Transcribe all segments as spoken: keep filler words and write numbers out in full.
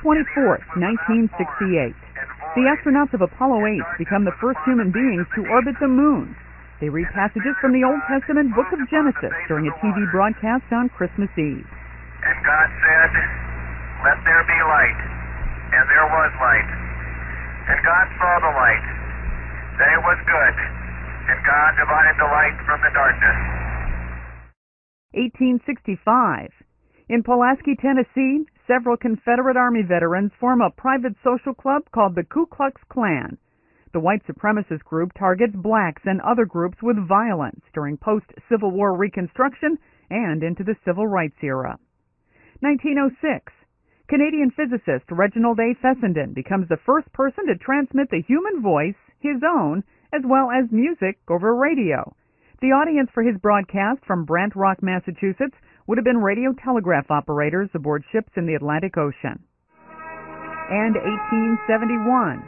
twenty-fourth, nineteen sixty-eight. The astronauts of Apollo eight become the first human beings to orbit the moon. They read passages from the Old Testament book of Genesis during a T V broadcast on Christmas Eve. And God said, "Let there be light." And there was light. And God saw the light, that it was good. And God divided the light from the darkness. eighteen sixty-five. In Pulaski, Tennessee, several Confederate Army veterans form a private social club called the Ku Klux Klan. The white supremacist group targets blacks and other groups with violence during post-Civil War Reconstruction and into the Civil Rights era. nineteen oh six. Canadian physicist Reginald A. Fessenden becomes the first person to transmit the human voice, his own, as well as music over radio. The audience for his broadcast from Brant Rock, Massachusetts, would have been radio telegraph operators aboard ships in the Atlantic Ocean. And eighteen seventy-one.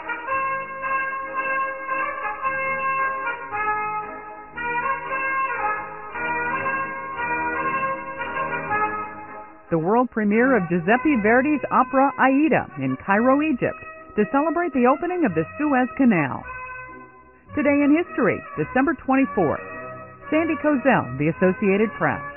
The world premiere of Giuseppe Verdi's opera Aida in Cairo, Egypt, to celebrate the opening of the Suez Canal. Today in history, December twenty-fourth. Sandy Kozel, The Associated Press.